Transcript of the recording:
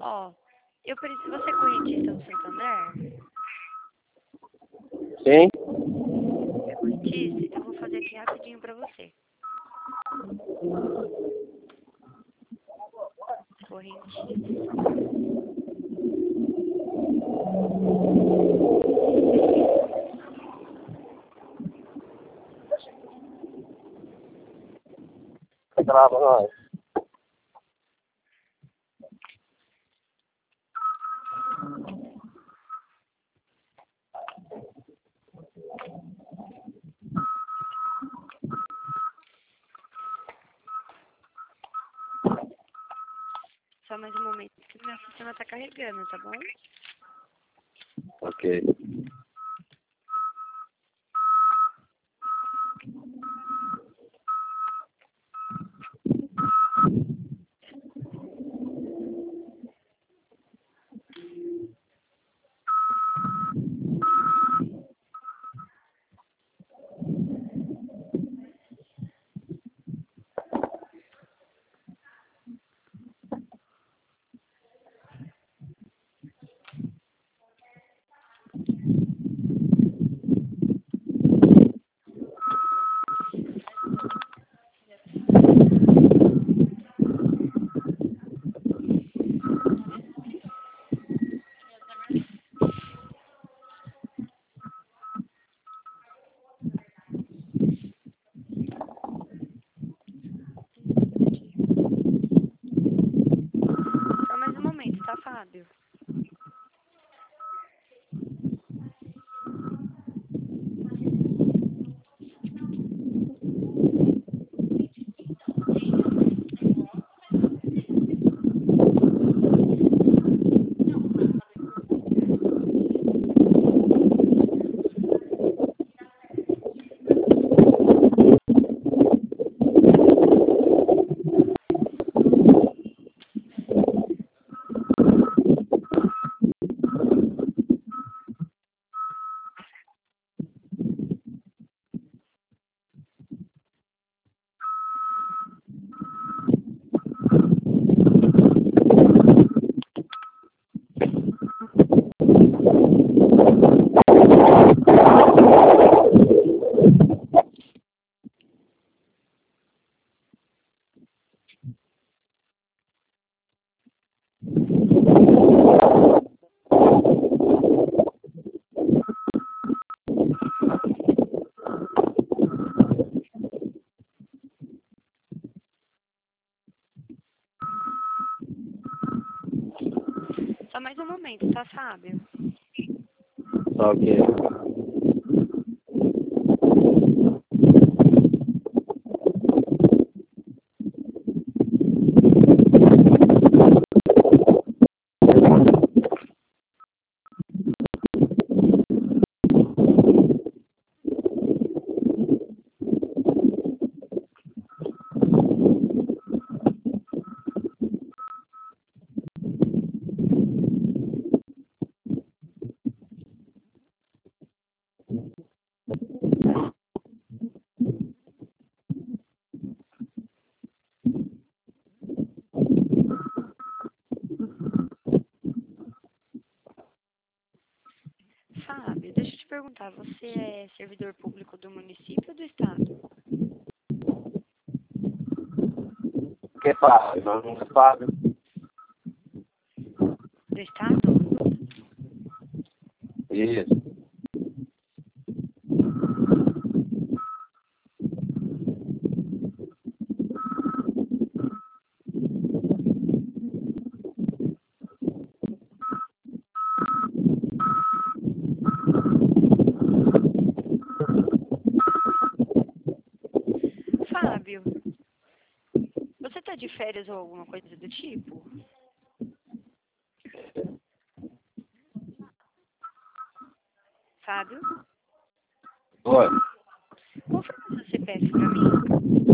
Ó, você é correntista do Santander? Sim? É correntista? Então eu vou fazer aqui rapidinho pra você. Correntista. Grava nós. Só mais um momento que meu sistema tá carregando, tá bom? Ok. Só mais um momento, tá, Fábio? Só mais um momento, tá, Fábio? Ok. Fábio, deixa eu te perguntar, você é servidor público do município ou do estado? Que Fábio? Meu nome é Fábio. Do estado? Isso. Fábio, você tá de férias ou alguma coisa do tipo? Fábio? Oi. Confirma seu CPF pra mim.